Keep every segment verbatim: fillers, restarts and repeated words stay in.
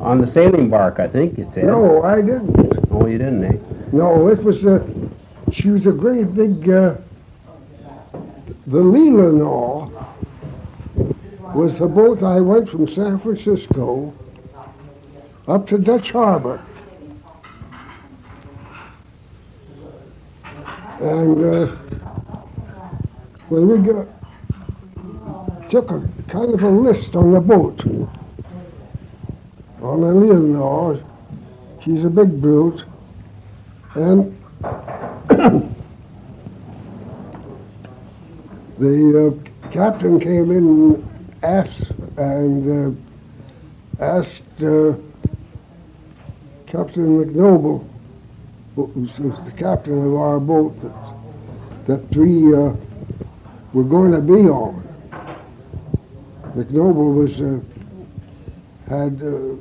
On the sailing bark, I think you said. No, I didn't. Oh, you didn't, eh? No, it was a, she was a great big, uh, the Leelanau was the boat I went from San Francisco up to Dutch Harbor. And uh, when we got, took a kind of a list on the boat, on the Leelanau, she's a big brute, and the uh, captain came in and asked, and uh, asked uh, Captain McNoble, who was the captain of our boat, that, that we uh, were going to be on. McNoble was, uh, had, uh,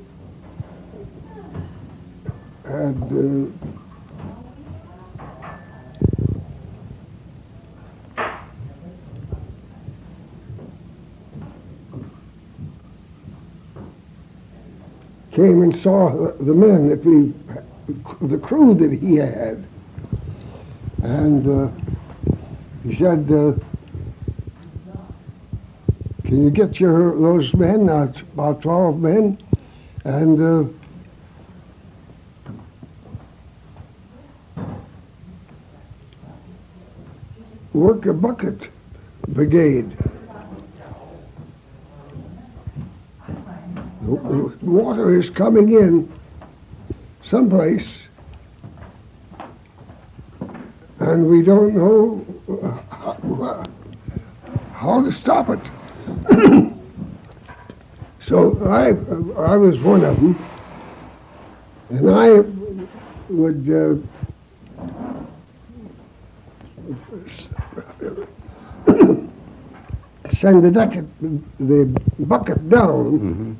had, uh, came and saw the men that we, the crew that he had, and uh, he said, uh, "Can you get your those men, uh, about twelve men, and uh, work a bucket brigade?" The water is coming in someplace, and we don't know how, how to stop it. So I, I was one of them, and I would uh, send the, bucket, the bucket down. Mm-hmm.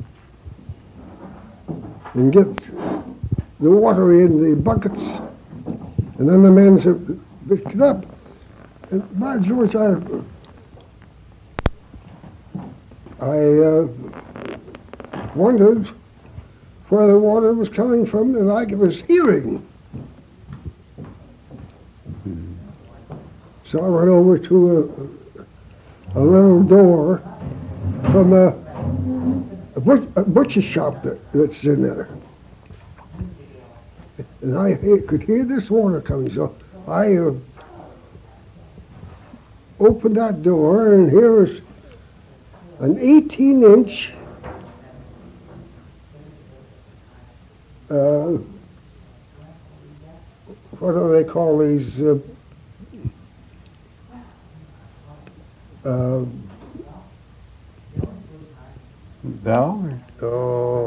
And get the water in the buckets, and then the men said, pick it up. And by George, I, I uh, wondered where the water was coming from that I was hearing. Mm-hmm. So I went over to a, a little door from a A, butch, a butcher shop that, that's in there. And I he- could hear this water coming, so I uh, opened that door, and here was an eighteen inch uh, what do they call these uh, uh, Bell? Oh.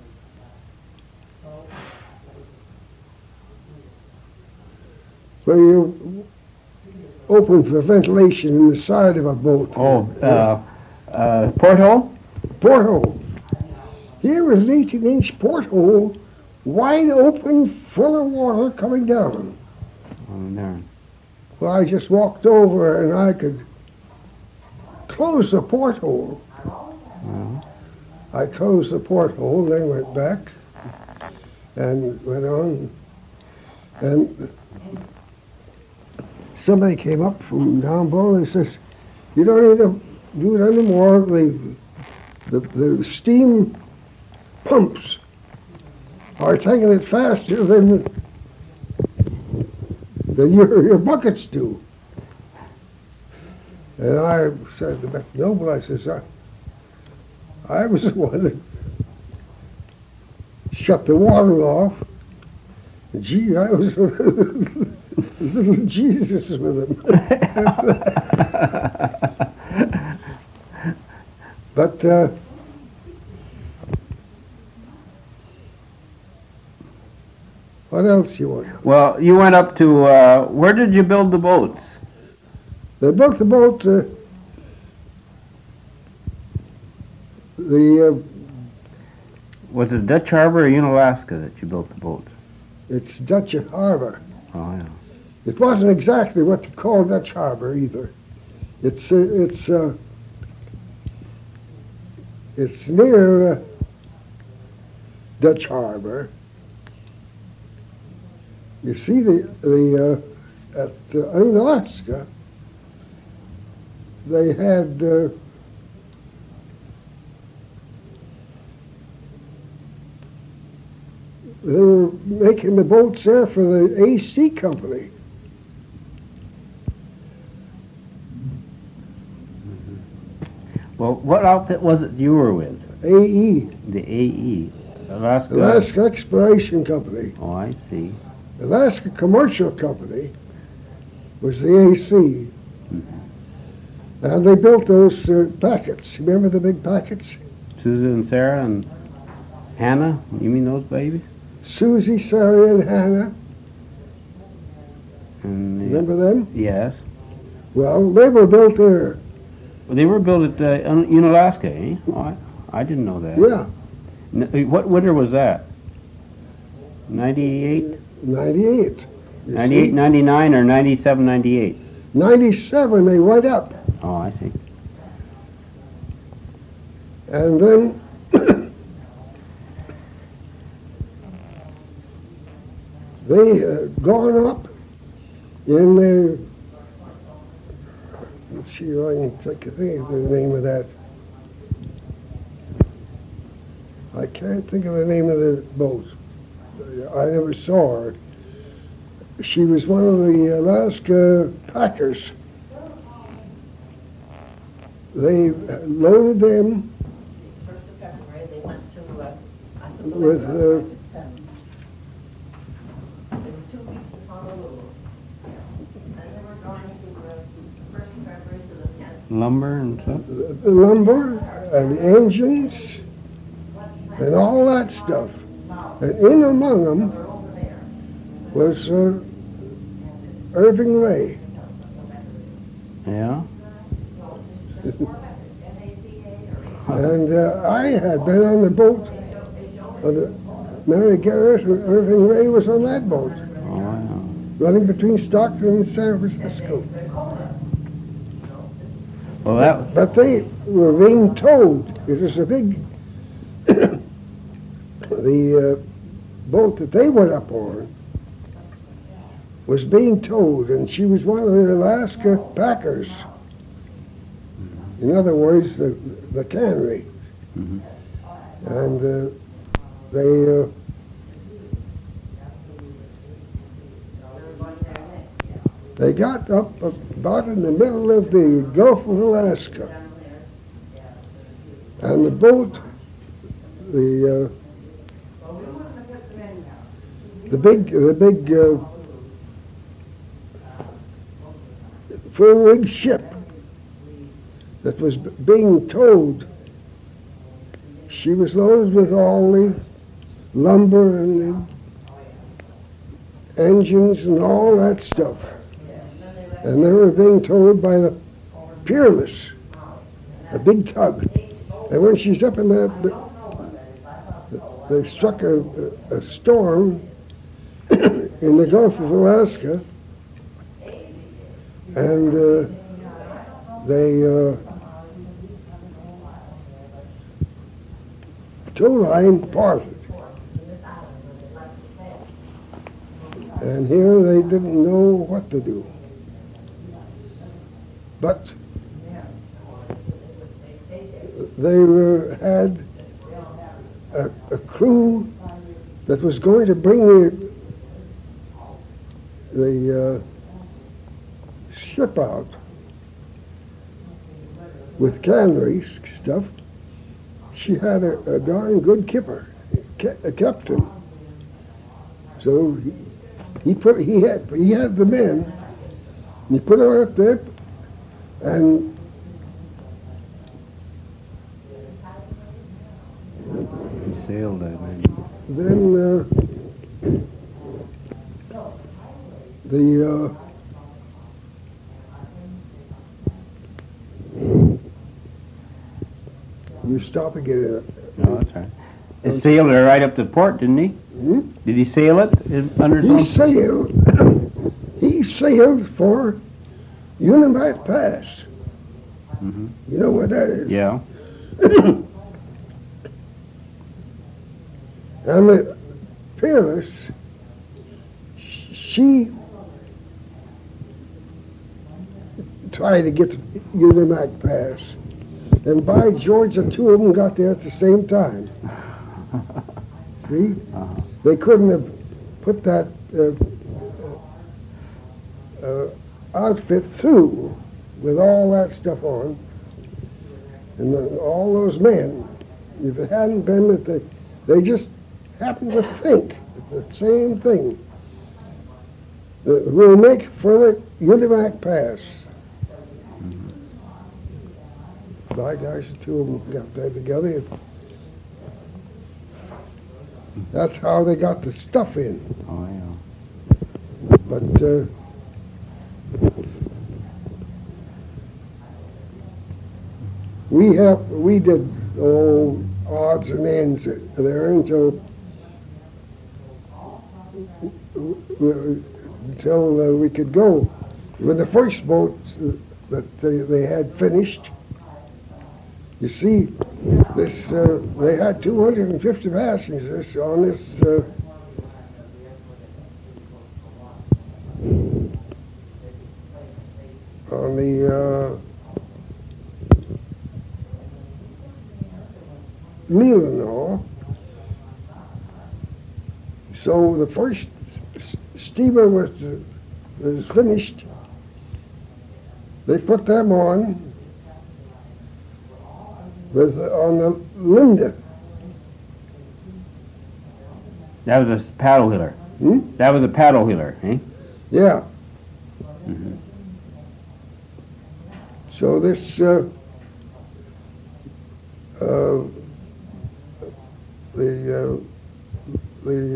Where you open for ventilation in the side of a boat. Oh, uh, uh, porthole? Porthole. Here was an eighteen inch porthole, wide open, full of water coming down. Oh, no. Well, I just walked over and I could close the porthole. Uh-huh. I closed the porthole, then went back and went on, and somebody came up from down below and says, "You don't need to do it anymore. The, the, the steam pumps are taking it faster than, than your, your buckets do." And I said to McNoble, I says, I, I was the one that shut the water off. Gee, I was a little Jesus with him. But uh, what else you want? Well, you went up to, uh, where did you build the boats? They built the boat, uh, the, uh, Was it Dutch Harbor or Unalaska that you built the boats? it's Dutch Harbor. Oh, yeah. It wasn't exactly what you call Dutch Harbor either. It's, uh, it's, uh, it's near uh, Dutch Harbor. You see, the the uh, at uh, Alaska, they had uh, they were making the boats there for the A C Company. Well, what outfit was it you were with? A E, The A E, Alaska. Alaska Exploration Company. Oh, I see. Alaska Commercial Company was the A C. And they built those uh, packets. Remember the big packets? Susan and Sarah and Hannah. You mean those babies? Susie, Sarah, and Hannah. And the, Remember them? yes. Well, they were built there. Well, they were built at uh, Un- Unalaska, eh? Oh, I, I didn't know that. Yeah, N- what winter was that? ninety-eight? ninety-eight. You ninety-eight, see? ninety-nine, or ninety-seven, ninety-eight? ninety-seven, they went up. Oh, I see. And then they uh, gone up in the, let's see if I can think of the the name of that. I can't think of the name of the boat. I never saw her. She was one of the Alaska packers. They loaded them First of February, they went to, uh, I think with, it uh, was There were two weeks in Honolulu. And they were going to, uh, first of February to the tenth. Lumber and stuff? the lumber and engines and all that stuff. And in among them was uh, Irving Ray. Yeah? And uh, I had been on the boat. Uh, the Mary Garrett and Irving Ray was on that boat, Oh, yeah. running between Stockton and San Francisco. Well, that, But they were being towed. It was a big, the uh, boat that they went up on was being towed, and she was one of the Alaska packers. In other words, the, the cannery. Mhm. And uh, they uh, they got up about in the middle of the Gulf of Alaska, and the boat, the uh, the big the big uh, full-rig ship that was b- being towed, she was loaded with all the lumber and the engines and all that stuff. And they were being towed by the Peerless, a big tug. And when she's up in that, they struck a, a storm in the Gulf of Alaska, and uh, they uh, tow line parted. And here they didn't know what to do. But they were, had a, a crew that was going to bring the, the uh, ship out with cannery stuff. She had a, a darn good kipper, a captain. So he, he put he had he had the men. And he put her up there, and he sailed that man. then uh, the uh, you stop again. No, that's right. He sailed her right up to port, didn't he? Hmm? Did he sail it in- under He some? sailed. He sailed for Unimat Pass. Mhm. You know what that is? Yeah. And the Peerless, she tried to get the Unimac pass. And by George, the two of them got there at the same time. See? Uh-huh. They couldn't have put that uh, uh, outfit through with all that stuff on. And the, all those men, if it hadn't been that they, they just happened to think the same thing. That we'll make for the Univac pass. By gosh, the two of them got there together. That's how they got the stuff in. Oh, yeah. But uh, we have we did oh odds and ends there until until uh, we could go. When the first boat uh, that they, they had finished, you see, this uh, they had two hundred fifty passengers on this. Uh, on the uh, Leelanau. So the first s- steamer was uh, was finished. They put them on with uh, on the Linda. That was a paddle wheeler. Hmm? That was a paddle wheeler, eh? Yeah. Mm-hmm. So this uh, uh, the uh, the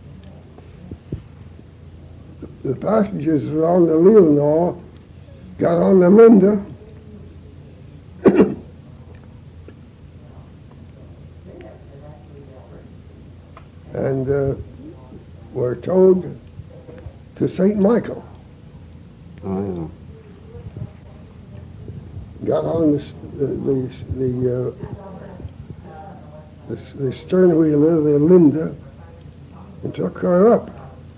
the passengers around the Leelanau got on the Linda. And uh, were towed to Saint Michael. Oh, Got on the s- the the the, uh, the, s- the stern wheeler, the Linda, and took her up.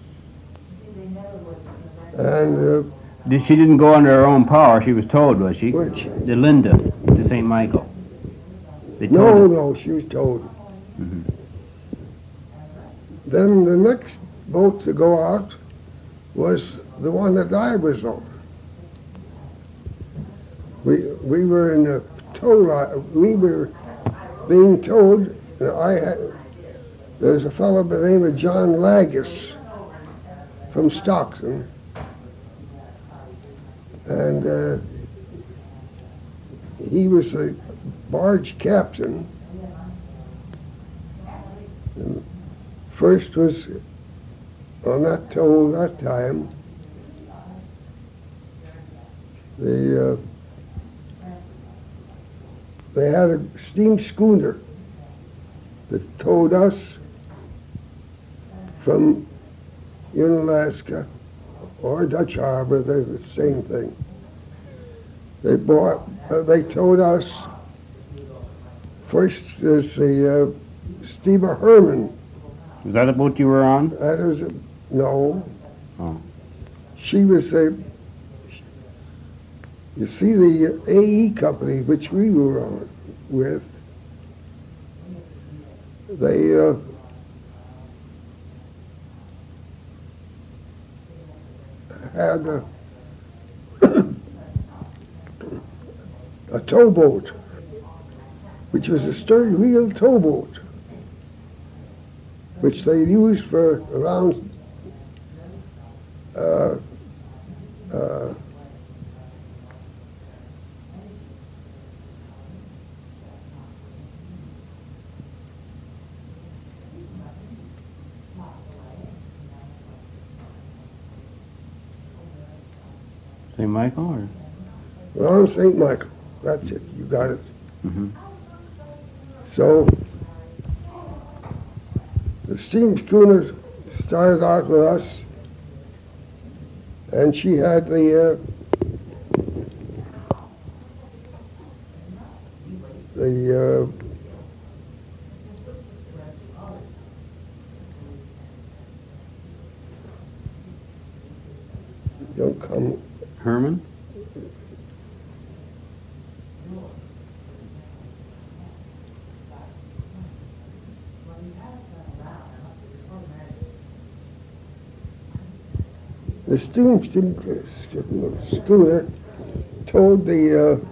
And uh, yeah. She didn't go under her own power. She was towed, was she? which The Linda to Saint Michael. They no, towed her. no, she was towed. Mhm. Then the next boat to go out was the one that I was on. We we were in a tow line. We were being towed. And I had there's a fellow by the name of John Lagus from Stockton, and uh, he was a barge captain. And first was on that tow that time. The uh, they had a steam schooner that towed us from Unalaska or Dutch Harbor. They're the same thing. They bought. Uh, they towed us. First is the uh, steamer Herman. Was that a boat you were on? That is a, no. Oh. She was a. You see, the A E company which we were on with, they uh, had a, a towboat, which was a stern wheel towboat, which they used for around uh, uh, Saint Michael, or? around Saint Michael. That's it. You got it. Mm-hmm. So the steam schooner started out with us, and she had the uh, the uh, don't come. Herman? The steam, steam schooner told the uh,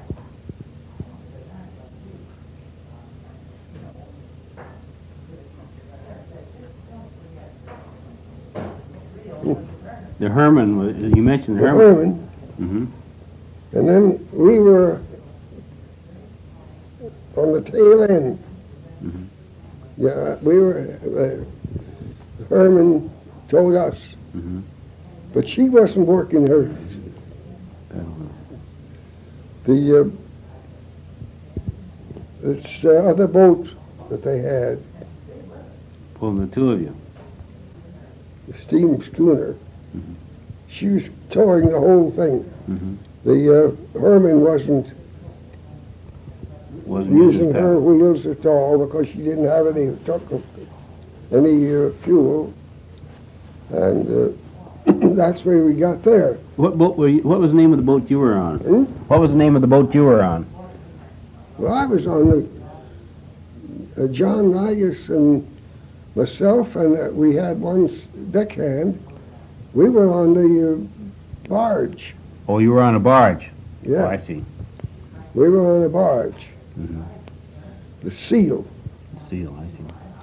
The Herman, was- you mentioned the the Herman. Herman, Mm-hmm. and then we were on the tail end. Mhm. Yeah, we were, uh, Herman told us, Mm-hmm. but she wasn't working her, the, uh, this uh, other boat that they had, Pulling the two of you. the steam schooner, Mhm. she was towing the whole thing. Mm-hmm. The uh, Herman wasn't Wasn't using that. her wheels at all because she didn't have any truck, any uh, fuel, and uh, that's where we got there. What boat were you, what was the name of the boat you were on? Hmm? What was the name of the boat you were on? Well, I was on the uh, John Nagus and myself, and uh, we had one s- deckhand. We were on the uh, barge. Oh, you were on a barge. Yeah, Oh, I see. we were on a barge, Mm-hmm. the Seal. Seal, I see.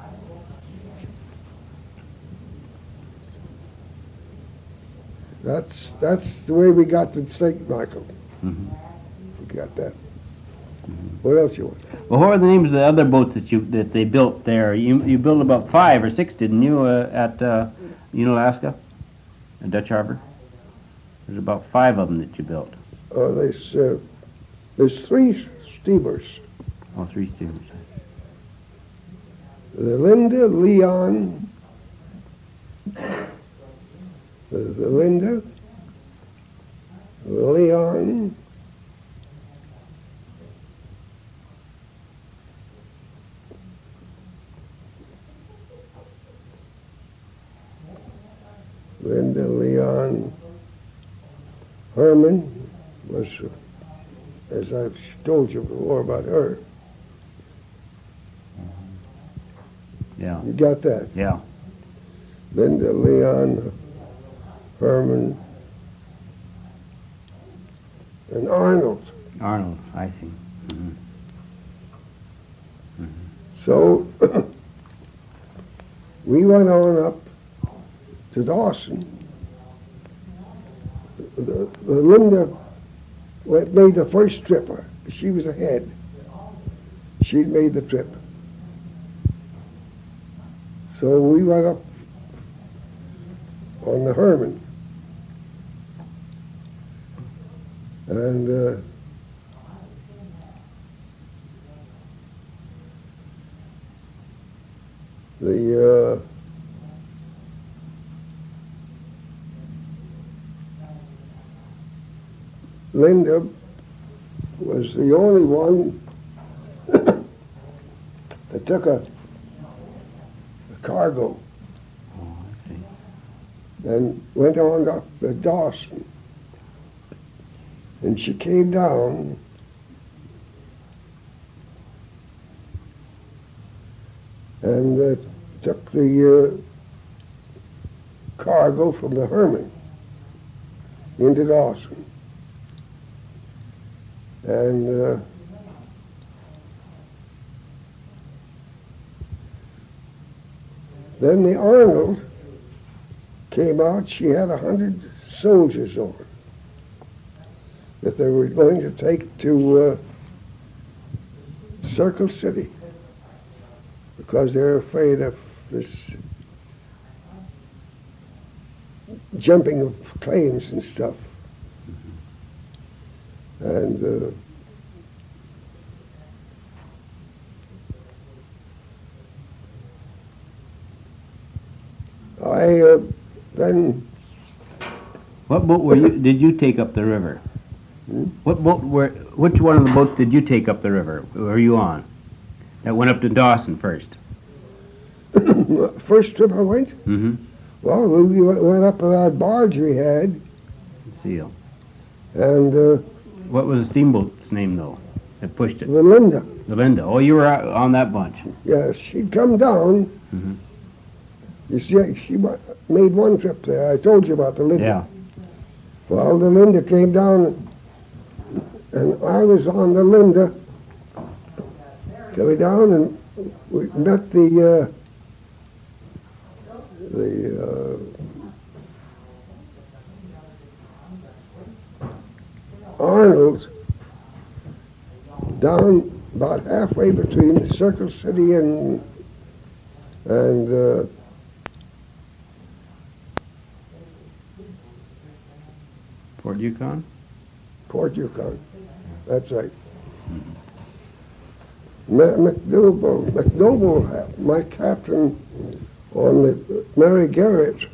That's that's the way we got to Saint Michael. Mm-hmm. We got that. What else you want? Well, what were the names of the other boats that you that they built there? You you built about five or six, didn't you, uh, at uh, Unalaska, in Dutch Harbor? There's about five of them that you built. Uh, there's uh, there's three steamers: Oh, three steamers. the Linda, Leon, the, the Linda, the Leon, Linda, Leon, Herman was, uh, as I've told you before about her. Yeah, You got that? yeah. Linda, Leon, Herman, and Arnold. Arnold, I see. Mm-hmm. So we went on up to Dawson. The, the Linda went, made the first trip. She was ahead. She'd made the trip. So we went up on the Herman. And uh, the uh, Linda was the only one that took a, a cargo Oh, I see. and went on up to Dawson. And she came down and uh, took the uh, cargo from the Herman into Dawson. And uh, then the Arnold came out. She had a hundred soldiers on her that they were going to take to uh, Circle City because they're afraid of this jumping of planes and stuff. And uh, I uh, then What boat were you? Did you take up the river? Hmm? What boat were? Which one of the boats did you take up the river? Were you on? That went up to Dawson first. first trip I went, Mm-hmm. well, we went went up to that barge we had, seal. And uh, What was the steamboat's name, though, that pushed it? the Linda, The Linda. Oh, you were out on that bunch. yes, she'd come down. Mhm. You see, she wa- made one trip there. I told you about the Linda. Yeah. Well, the Linda came down, and I was on the Linda coming down, and we met the uh, the uh, Arnolds down about halfway between Circle City and and uh, Port Yukon? Port Yukon. That's right. Ma- McDougal, McDougal, ha- my captain on the Mary Garrett,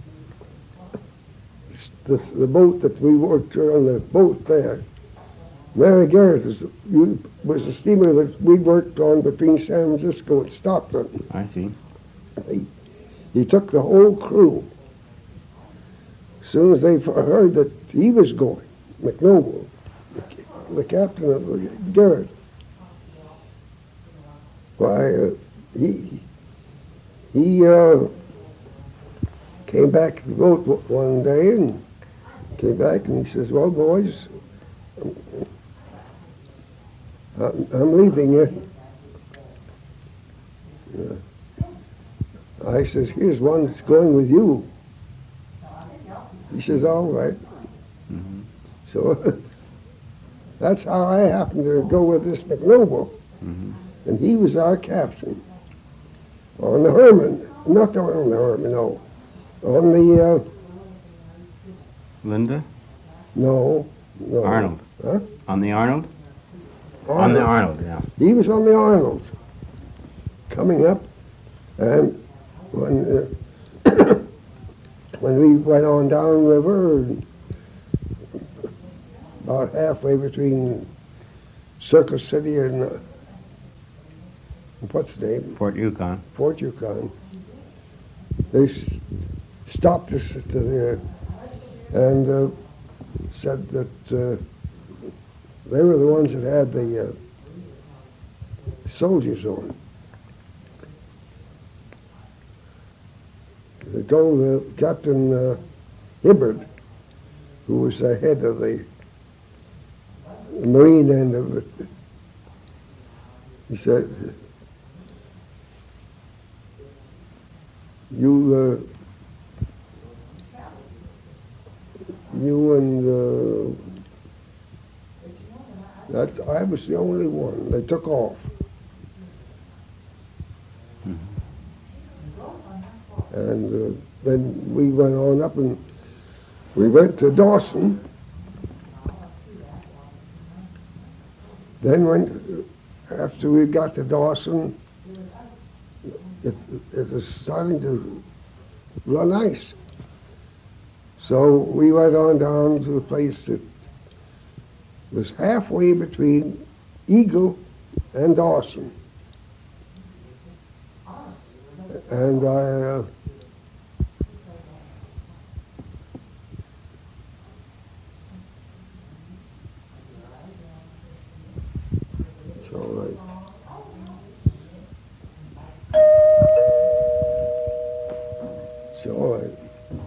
the, the boat that we worked on, the boat there. Mary Garrett is, you, was the steamer that we worked on between San Francisco and Stockton. I see. He, he took the whole crew. As soon as they f- heard that he was going, McNoble, the captain of the Garrett, why, uh, he, he uh, came back to the boat w- one day and came back and he says, well, boys, I'm, I'm leaving you. Uh, I says, here's one that's going with you. He says, all right. Mhm. So that's how I happened to go with this McNoble. Mhm. And he was our captain on the Herman, not on the Herman, no, on the, uh, Linda? no, no. Arnold. Huh? On the Arnold? On the Arnold, yeah. He was on the Arnold, coming up, and when uh, when we went on downriver, and about halfway between Circle City and uh, what's the name, Port Yukon. Fort Yukon, they s- stopped us at the, and uh, said that uh, they were the ones that had the uh, soldiers on. They told uh, Captain uh, Hibbard, who was the head of the marine end of it, he said, you, uh, you and uh, that I was the only one. They took off. And uh, then we went on up and we went to Dawson. Then went, after we got to Dawson, it, it was starting to run ice. So we went on down to a place that was halfway between Eagle and Dawson. And I, uh, it's all right. It's all right.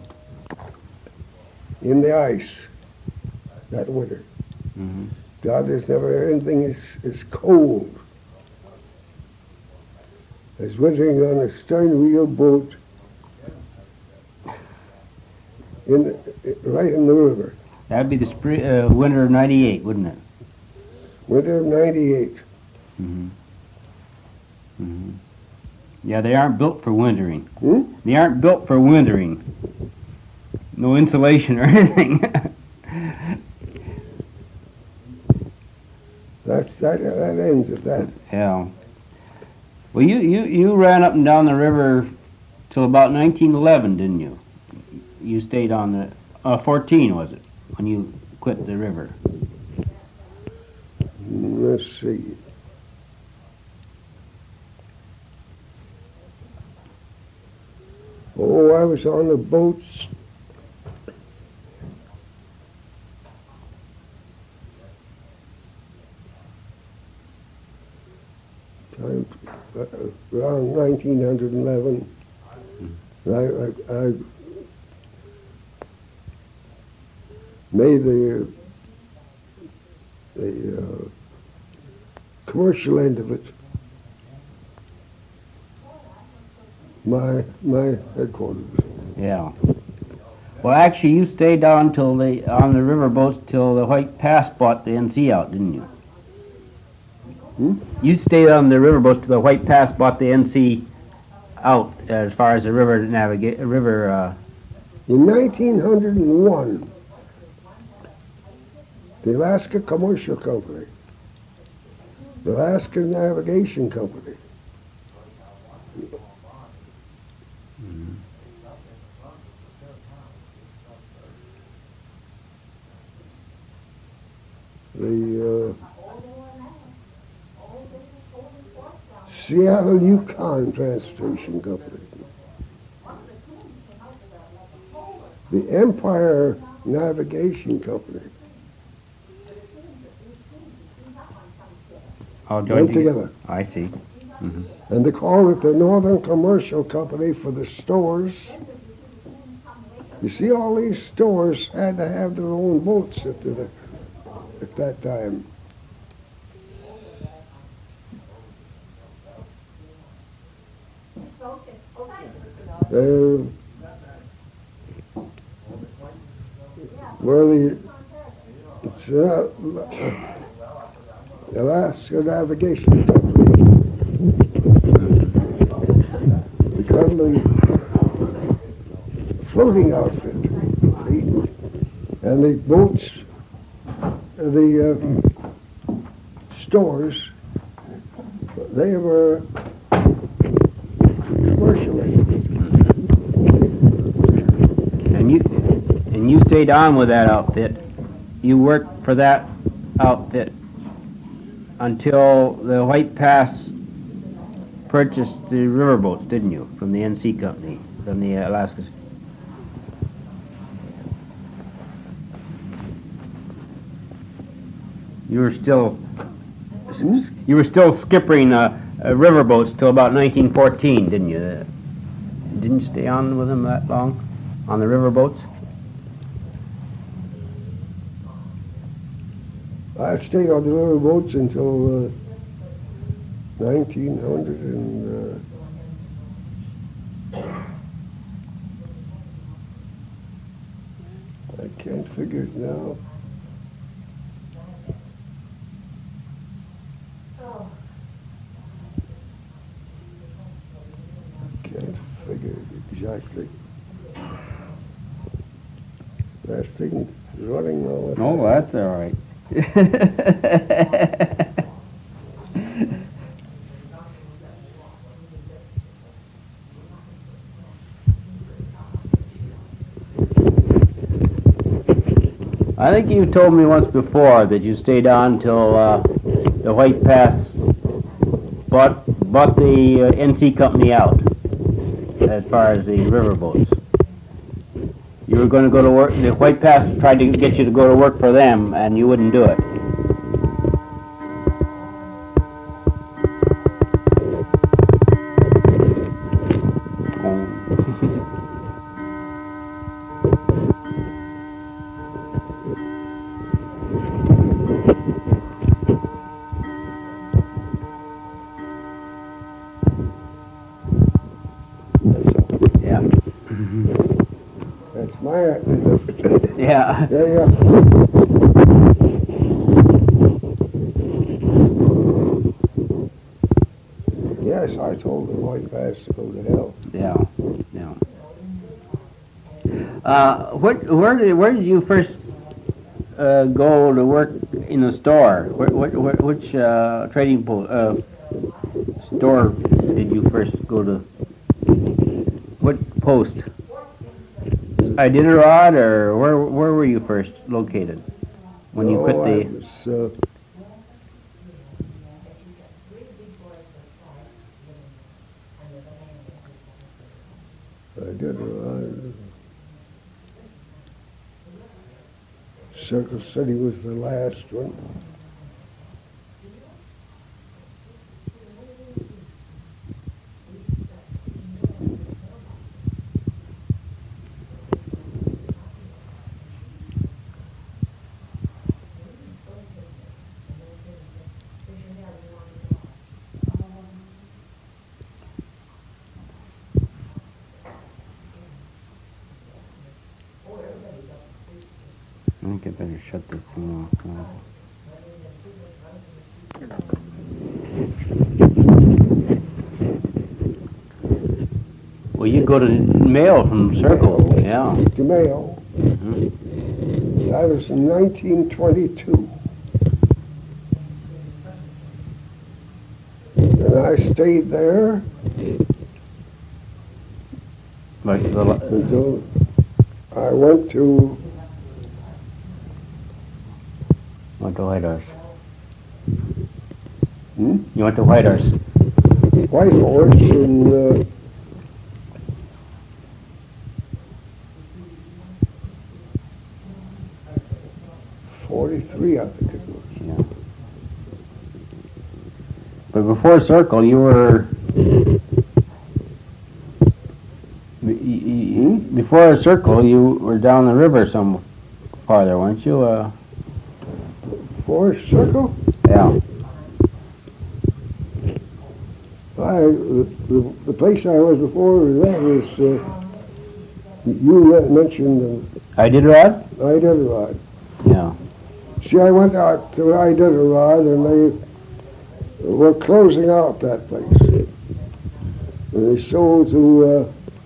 In the ice that winter. Mm-hmm. God, there's never anything as, as cold as wintering on a stern wheel boat in right in the river. That'd be the spring, uh, winter of ninety-eight, wouldn't it? Winter of ninety-eight. Mm-hmm. Mm-hmm. Yeah, they aren't built for wintering. Hmm? They aren't built for wintering. No insulation or anything. That's that. That ends at that. Yeah. Well, you, you, you ran up and down the river till about nineteen eleven, didn't you? You stayed on the, uh, fourteen was it, when you quit the river? Let's see. Oh, I was on the boats uh, around nineteen eleven. I, I, I made the, the uh, commercial end of it my my headquarters. Yeah. Well, actually, you stayed on till the on the riverboats till the White Pass bought the N C out, didn't you? Hmm? You stayed on the riverboats till the White Pass bought the N C out as far as the river navigate river. Uh, In nineteen oh one, the Alaska Commercial Company, the Alaska Navigation Company, the uh, Seattle Yukon Transportation Company, the Empire Navigation Company, all went joined together. I see. Mm-hmm. And they called it the Northern Commercial Company for the stores. You see, all these stores had to have their own boats at, the, at that time. Uh, where the it's, uh, Alaska Navigation Company. We call the floating outfit, see? And the boats, the uh, stores, they were commercial entities. And you and you stayed on with that outfit. You worked for that outfit until the White Pass purchased the riverboats, didn't you, from the N C company, from the Alaska? You were still you were still skippering uh, uh, riverboats till about nineteen fourteen, didn't you? Uh, didn't you stay on with them that long on the riverboats? I stayed on the river boats until uh, nineteen hundred and uh, I can't figure it now. I can't figure it exactly. That thing is running all the time. Oh, that's all right. I think you told me once before that you stayed on till uh, the White Pass bought bought the uh, N C company out as far as the riverboats. You were going to go to work. The White Pass tried to get you to go to work for them, and you wouldn't do it. Yeah. That's my Yeah. yeah, yeah. Yes, I told the White Pass to go to hell. Yeah. Yeah. Uh, what? Where did Where did you first uh, go to work in the store? Where, what, what, which uh, trading po- uh, store did you first go to? What post? Iditarod, or where? Where were you first located when you No, quit I the? was, uh, I did. Uh, Circle City was the last one. think I better shut this thing off now. Well, you go to Mayo from Circle, yeah. To Mayo. Mhm. That was in nineteen twenty-two. And I stayed there Like the, la- until I went to went to Whitehorse. hmm? You went to Whitehorse. Whitehorse in uh, forty-three, I think it was. Yeah. But before Circle, you were. be- y- y- Before Circle, you were down the river some farther, weren't you? Uh, Forest Circle? yeah. I, the, the, the place I was before that was, uh, you uh, mentioned I did Rod? uh, Iditarod. Yeah. See, I went out to Iditarod and they were closing out that place. And they sold to uh,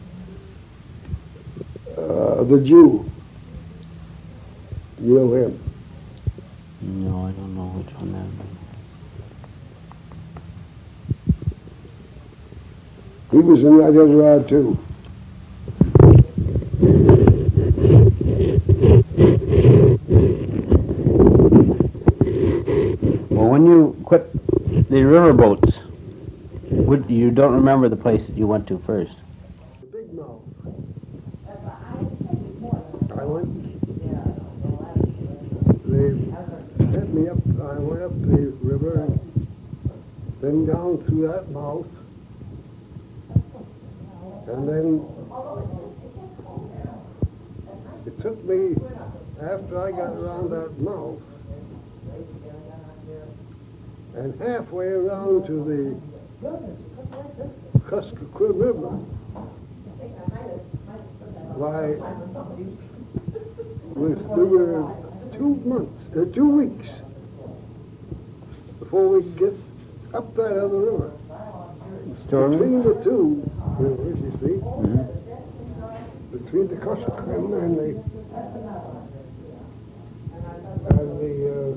uh, the Jew. You know him. No, I don't know which one that He was in Iditarod too. is. Well, when you quit the riverboats, what, you don't remember the place that you went to first? The Big Mouth. I went, they set me up, I went up the river and then down through that mouth. And then it took me, after I got around that mouth, and halfway around to the Kuskokwim River, why, was, we were two months, uh, two weeks before we could get up that other river. Stormy? Between the two rivers, you see, Mhm. between the Kuskokwim and the and the uh,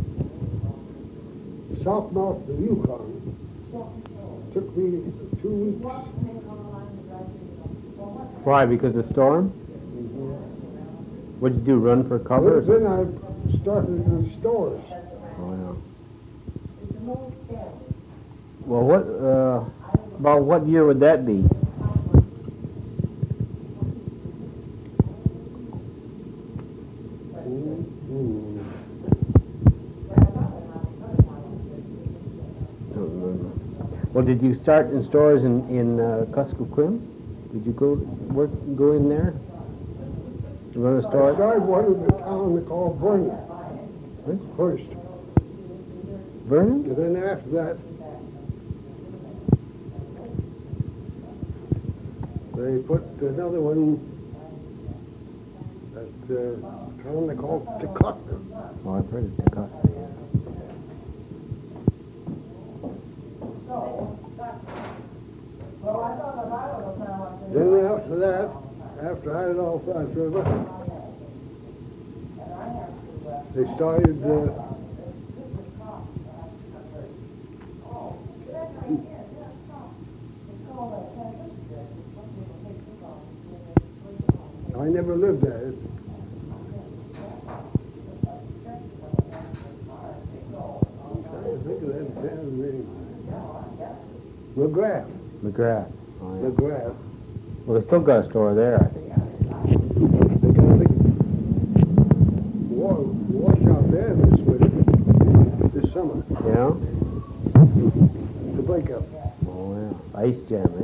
south mouth of the Yukon, took me two weeks. Why? Because of the storm? What'd you do, run for cover? Then I started in the stores. Oh, yeah. Well, what, uh, about what year would that be? Mm-hmm. Don't remember. Well, did you start in stores in, in uh, Kuskokwim? Did you go work, go in there? Run a I store? started one in the town they call Vernon first. Vernon? And then after that, they put another one at the town they call Tecotna. Oh, I've heard of Tecotna. Then after that, after I had off that river, they started uh, I never lived there. I'm trying to think of that town name. McGrath. McGrath. Oh, yeah. McGrath. Well, they still got a store there, I think. They got a big wa- washout there this winter, this summer, Yeah? the breakup. Oh, yeah. Ice Jam, eh?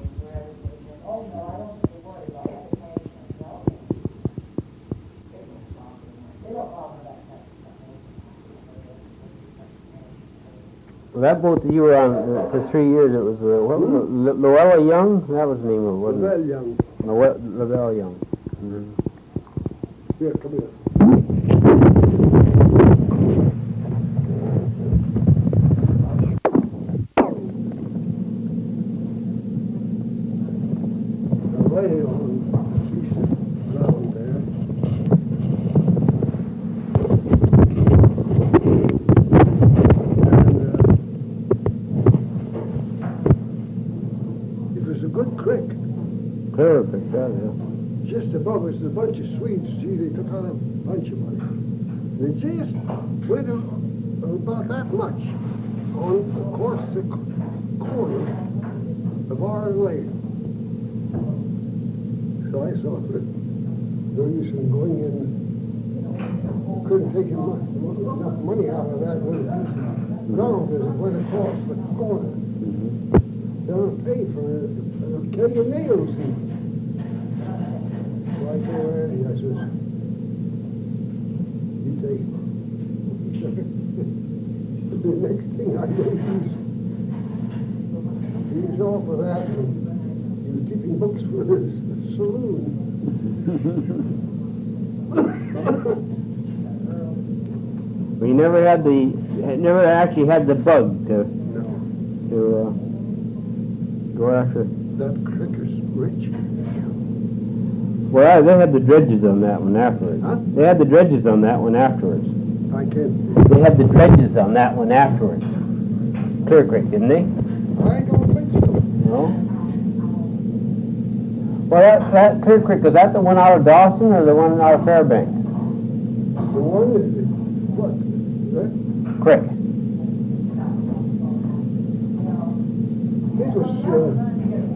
Well, that boat that you were on uh, for three years, it was, uh, what was it, Lu- Luella Young? That was the name of it, wasn't Well, it? young. Luella Luella Young. Here, come here. play on a piece of ground there. And uh, it was a good creek. Clear creek, yeah, yeah. Just above us, a bunch of Swedes. Gee, they took out a bunch of money. They just went a- about that much on across the c- corner of our lake. So I saw that no use in going in. Couldn't take enough, enough money out of that little piece of ground as it went across the corner. They're going to pay for it. They'll kill your nails. And, so I told Andy, I says, you take it. The next thing I know, he's, he's off of that, and he was keeping books for his saloon. We never had the, never actually had the bug to, No, to uh, go after. that creek is rich. Well, they had the dredges on that one afterwards. Huh? They had the dredges on that one afterwards. I can. They had the dredges on that one afterwards. Clear Creek, didn't they? I don't think so. No. Well, that, that Clear Creek, is that the one out of Dawson or the one out of Fairbanks? The one is, what, that, Creek. it was, uh,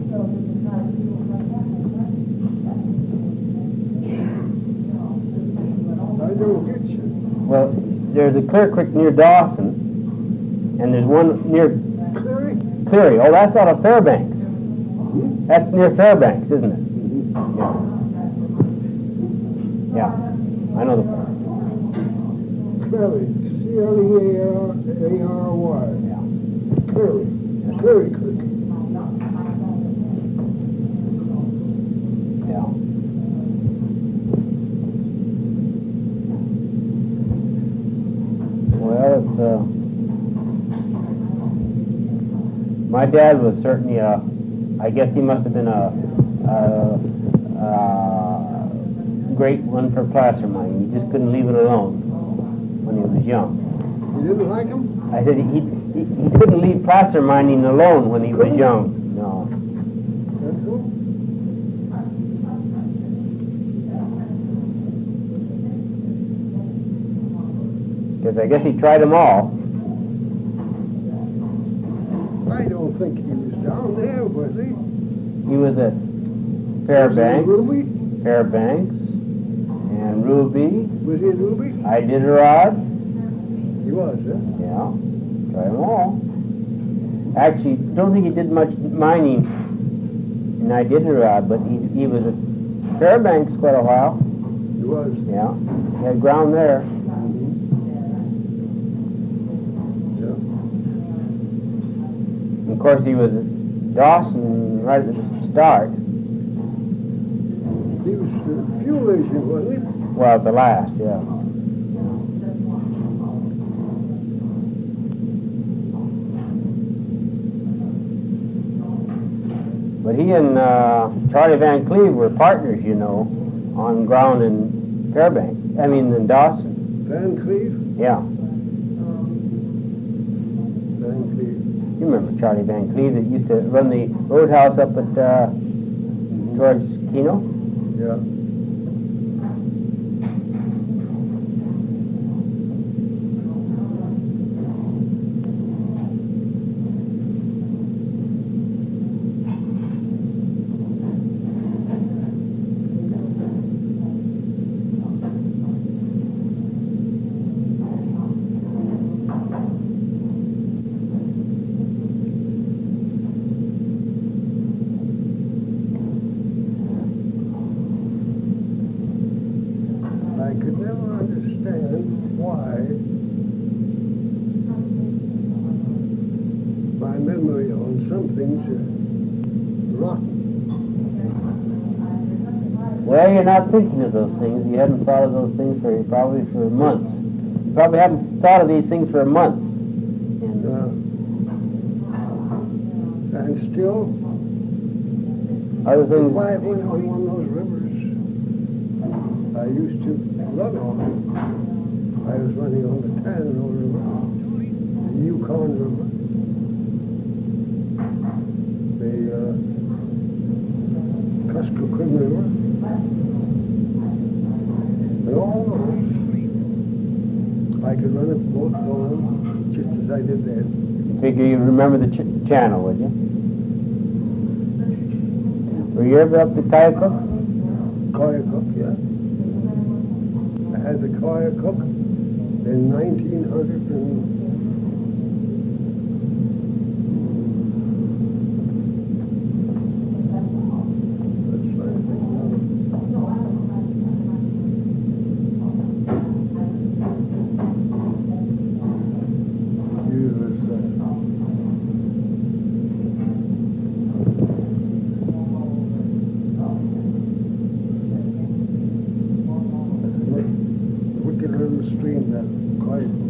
I don't get you. Well, there's a Clear Creek near Dawson, and there's one near Cleary? Cleary. Oh, that's out of Fairbanks. Hmm? That's near Fairbanks, isn't it? Yeah. Yeah. I know the. Cleary, C L E A R A R Y. Yeah. Cleary, Cleary Creek. Yeah. Well, it's, uh, my dad was certainly a, I guess he must have been a, a, a great one for placer mining. He just couldn't leave it alone when he was young. You didn't like him? I said he, he, he couldn't leave placer mining alone when he was young. No. That's all? Because I guess he tried them all. I don't think he was down there, was he? He was at Fairbanks, Ruby? Fairbanks, and Ruby, Was he at Ruby? Iditarod. He was, huh? Yeah, tried them all. Actually, don't think he did much mining in Iditarod, but he he was at Fairbanks quite a while. He was. Yeah, he had ground there. Yeah. Of course, he was at Dawson right at the start. He was the fuel agent, wasn't he? Well, at the last, yeah. But he and uh, Charlie Van Cleve were partners, you know, on ground in Fairbanks. I mean, in Dawson. Van Cleve? Yeah. Van Cleve. You remember Charlie Van Cleve that used to run the roadhouse up at uh, towards Keno? Yeah. I could never understand why my memory on some things is rotten. Well, you're not thinking of those things. You haven't thought of those things for probably for months. You probably haven't thought of these things for months. And, Uh, and still, Other If things, I went on one of those rivers, I used to run on it. I was running on the Tanano River, the Yukon River, the uh, Kuskokwim River, and all those. I could run a boat on just as I did then. figure you remember the ch- channel, would you? Were you ever up to Kayakuk? Koyukuk, yeah. I had the Koyukuk in nineteen hundred and let's try to think now. Year was, uh, that's a wicked little stream, that Koyukuk.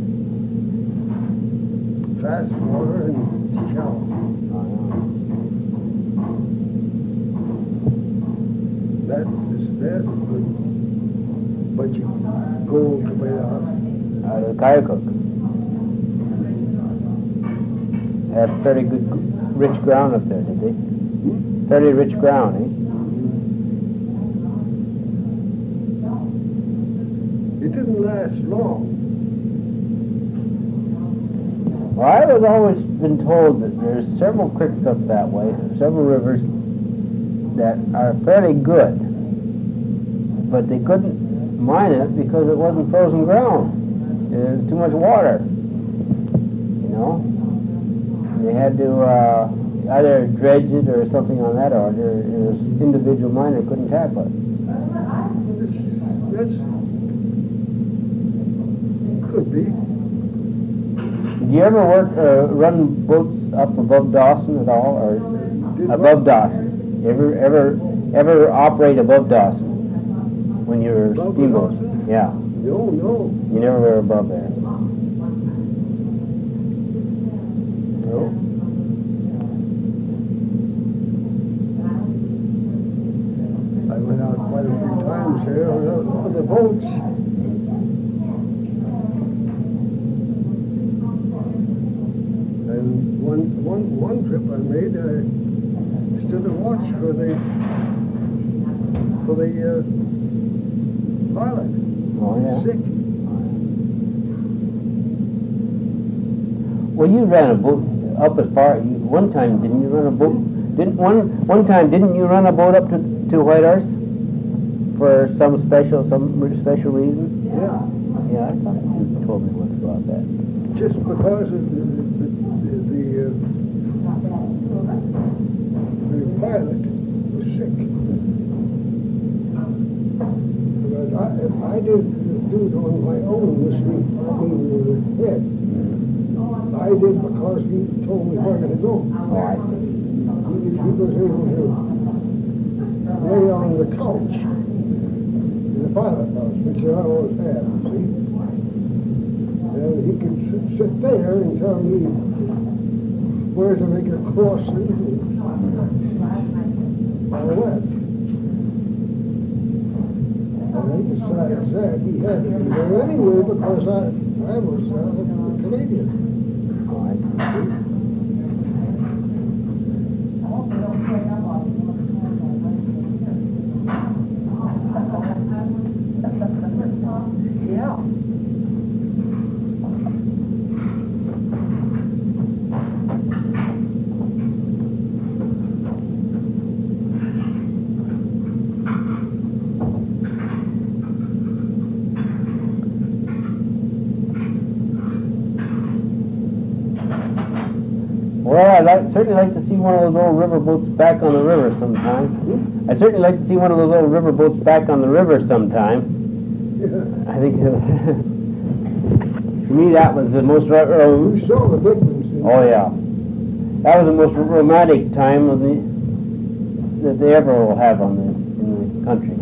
Fast water and shallow. That is, there's a good bunch of gold to buy out. Out of Kayakuk. Had fairly good, rich ground up there, did they? Fairly rich ground, eh? It didn't last long. Well, I was always been told that there's several creeks up that way, several rivers that are fairly good, but they couldn't mine it because it wasn't frozen ground. There was too much water, you know? They had to uh, either dredge it or something on that order. An individual miner couldn't tackle it. That's, that's could be. Did you ever work, uh, run boats up above Dawson at all, or Did above what? Dawson? Ever, ever, ever operate above Dawson when you were Above steamboat? Dawson? Yeah, No, no, you never were above there. no. I went out quite a few times here on the, on the boats. And one, one, one trip I made, I stood a watch for the, for the uh, pilot. Oh yeah. Sick. Well, you ran a boat up as far. You, one time, didn't you run a boat? Didn't one one time? Didn't you run a boat up to to Whitehorse for some special some re- special reason? Yeah. Yeah, I thought you told me once about that. Just because of the, the, the, the, uh, the pilot was sick. But I, if I did do it on my own this week, I mean, uh, head. I did because he told me where to go. Oh, I see. He, he was able to lay on the couch in the pilot house, which I always had, see? And he could sit, sit there and tell me where to make a crossing and all that. And I decided that he had to be there anyway because I, I was uh, Canadian. Oh, I see. Yeah. Well, I'd like, certainly like to see one of those old river boats back on the river sometime. I'd certainly like to see one of those old river boats back on the river sometime. Yeah. I think, uh, to me, that was the most, ro- ro- You saw the big ones. didn't you? oh yeah, that was the most romantic time of the, that they ever will have on the, in the country.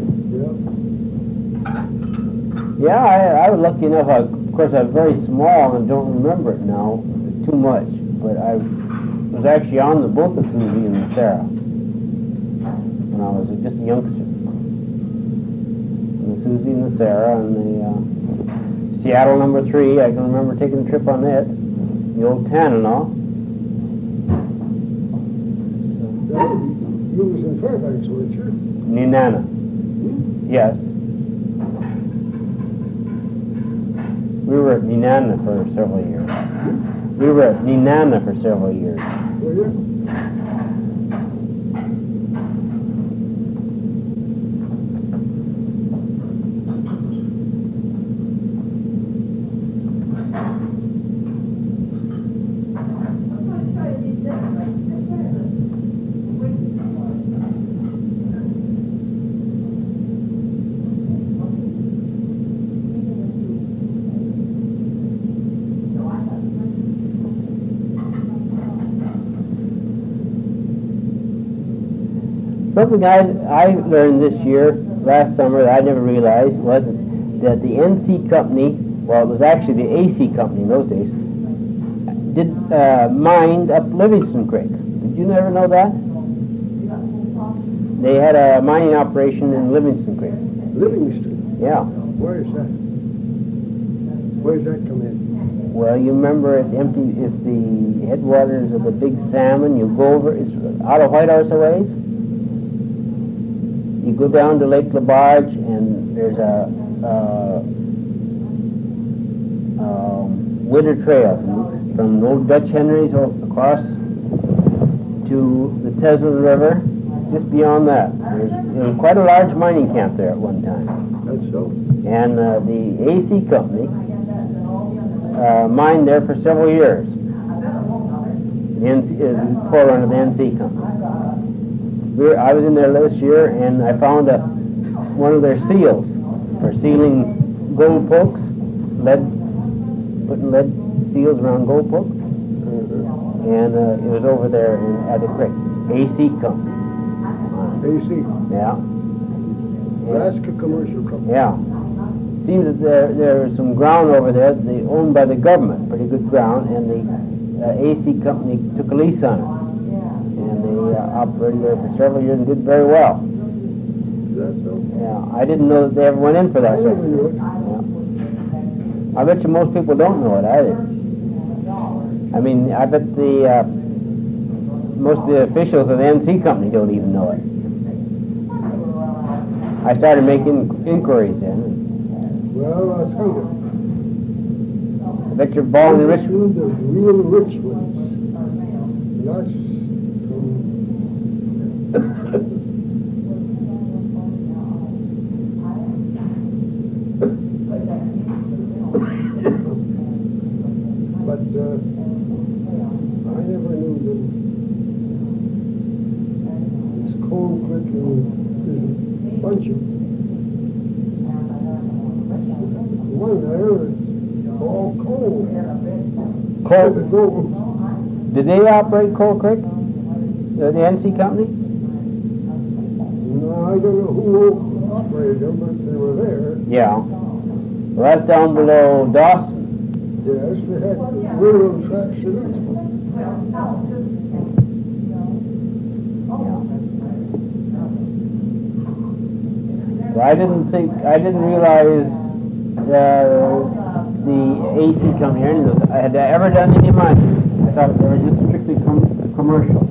Yeah. Yeah, I, I was lucky enough, I, of course I was very small and don't remember it now too much, but I was actually on the boat that's movie in the Sarah. when I was just a youngster. And Susie and the Sarah and the uh, Seattle number three. I can remember taking a trip on it. The old Tanana. You was in Fairbanks, weren't you? Nenana. Yes. We were at Nenana for several years. We were at Nenana for several years. Were you? Something I, I learned this year, last summer, that I never realized was that the N C Company, well, it was actually the A C Company in those days, did uh, mined up Livingston Creek. Did you never know that? They had a mining operation in Livingston Creek. Livingston? Yeah. Where is that? Where does that come in? Well, you remember if empty, if the headwaters of the Big Salmon, you go over, it's out of Whitehorse a ways. You go down to Lake Labarge, and there's a uh, um, winter trail from, from Old Dutch Henry's across to the Teslin River. Just beyond that, there's, there was quite a large mining camp there at one time. That's so. And uh, the A C Company uh, mined there for several years. The N C, uh, forerunner of the N C Company. We were, I was in there last year, and I found a, one of their seals for sealing gold pokes, lead, putting lead seals around gold pokes, mm-hmm. and uh, it was over there in, at the creek. A C Company. A C. Yeah. Alaska Commercial Company. Yeah. Seems that there there's some ground over there that they owned by the government, pretty good ground, and the uh, A C Company took a lease on it. Uh, operated there for several years and did very well. Is that so? Yeah, I didn't know that they ever went in for that. I never knew it. Yeah. I bet you most people don't know it either. I mean, I bet the uh, most of the officials of the N C Company don't even know it. I started making inquiries then. Well, I'll tell you. I bet you're balling rich. The real rich ones. That's But uh, I never knew that this Coal Creek is a bunch of one there is all coal. Coal. The gold. Did they operate Coal Creek? The, the N C Company? No, I don't know who operated them, but they were there. Yeah. Well, that's down below Dawson. Yes, they had railroad tracks in it. Well, I didn't think, I didn't realize uh, the A C Company or any of those had ever done any mining. I thought they were just strictly com commercial.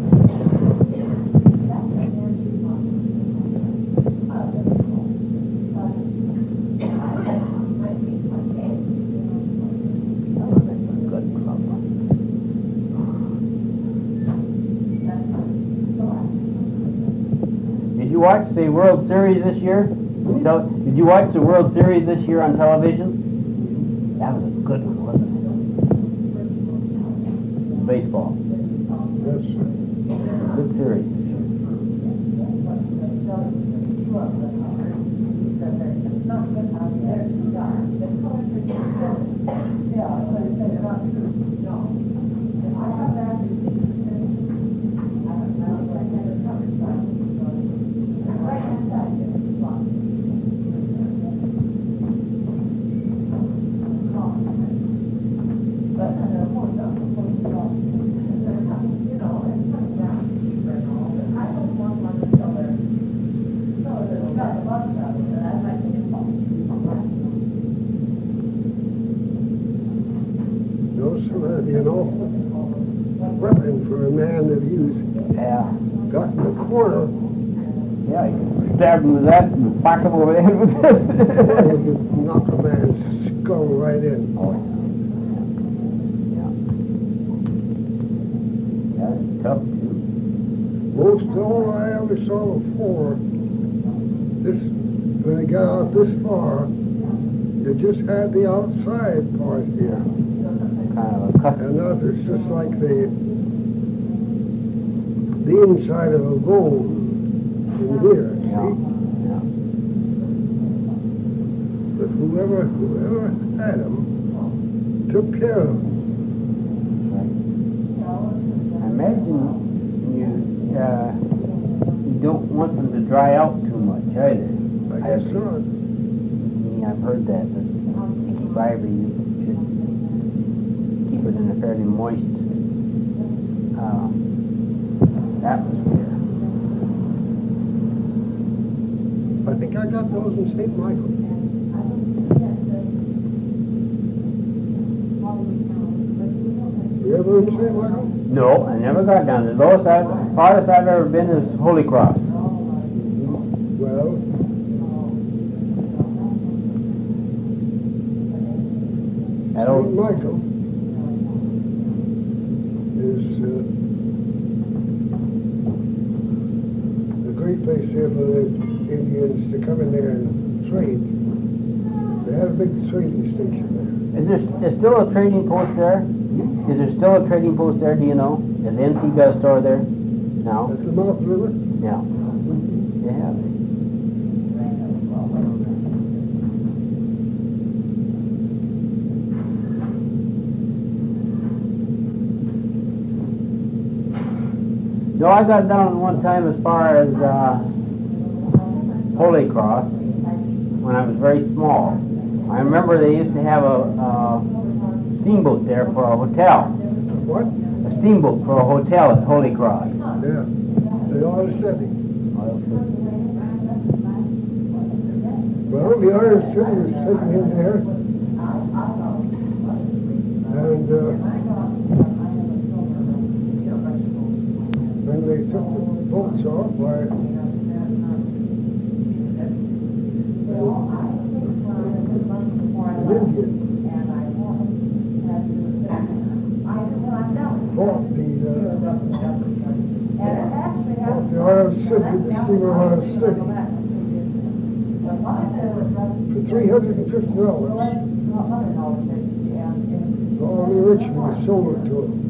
Did you watch the World Series this year? Did you watch the World Series this year on television? That was a good one, wasn't it? Baseball. Yes. Good series. corner. Yeah, you can stab him with that and whack him over the head with You this. could knock a man's skull right in. Oh, yeah. Yeah, it's tough too. Most all I ever saw before, this, when I got out this far, you just had the outside part here. Kind of a custom. And others just like the, the inside of a bone in here, Yeah. see? Yeah. But whoever, whoever had them took care of them. I imagine you, uh, you don't want them to dry out too much either. I guess I've- not. Yeah, I've heard that, that to keep ivory, you should keep it in a fairly moist uh, atmosphere. I think I got those in Saint Michael. You ever in Saint Michael? No, I never got down there. The lowest I've, farthest I've ever been is Holy Cross. Well, That Saint old, Michael is uh, a great place here for the Indians to come in there and trade. They had a big trading station there. is there is still a trading post there? Is there still a trading post there, do you know? Has N C got a store there now? That's the Mouth River. Yeah. Yeah. No, I got down one time as far as uh, Holy Cross when I was very small. I remember they used to have a, a steamboat there for a hotel. What? A steamboat for a hotel at Holy Cross. Yeah. The Oil City. Well, the Oil City was sitting in there. And uh, when they took the boats off, why, the Indian bought the, uh, bought the Oil City, the steamer Oil City, for three hundred fifty dollars. All the Richmond sold it to him.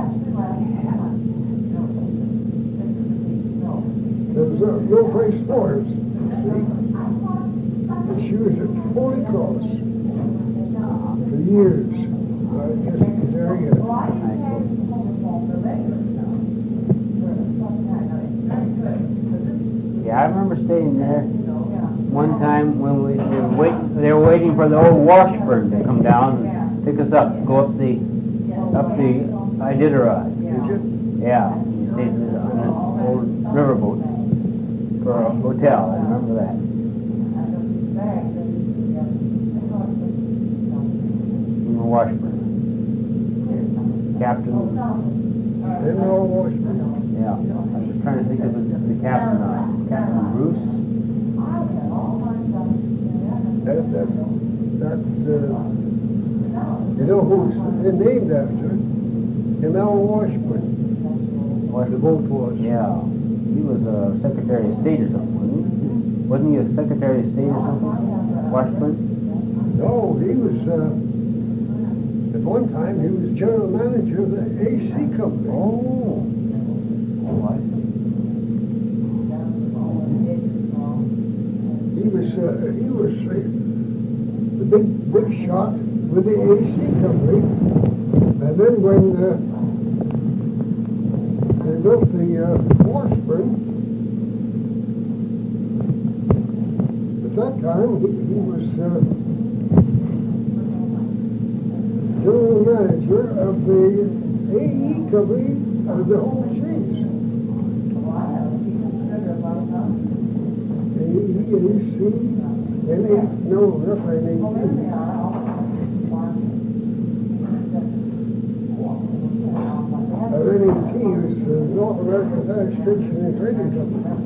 There was uh, no place for it, see? And she was at Holy Cross for years. I guess she's there again. Yeah, I remember staying there one time when we, we were wait, they were waiting for the old Washburn to come down and pick us up, go up the up the Iditarod. Did you? Yeah, we stayed on an old riverboat for a hotel. I remember that. In Washburn. Captain. Didn't know Washburn. Yeah, I was trying to think of the, the captain. Uh, Captain Bruce. That, that, that's, uh, you know who's they're named after? M L Washburn. What? The boat was. Yeah, he was a Secretary of State or something, wasn't he? Wasn't he a Secretary of State or something? Washburn? No, he was, uh, at one time, he was general manager of the A C Company. Oh. Oh, I see. He was, uh, he was uh, the big, big shot with the A C Company. And then when uh, they built the uh, Washburn, at that time, he, he was uh, general manager of the A E Company of the whole cheese. A E C, N A, no, not N A T. Uh, N A T was uh, North American Science Fiction and Trading Company.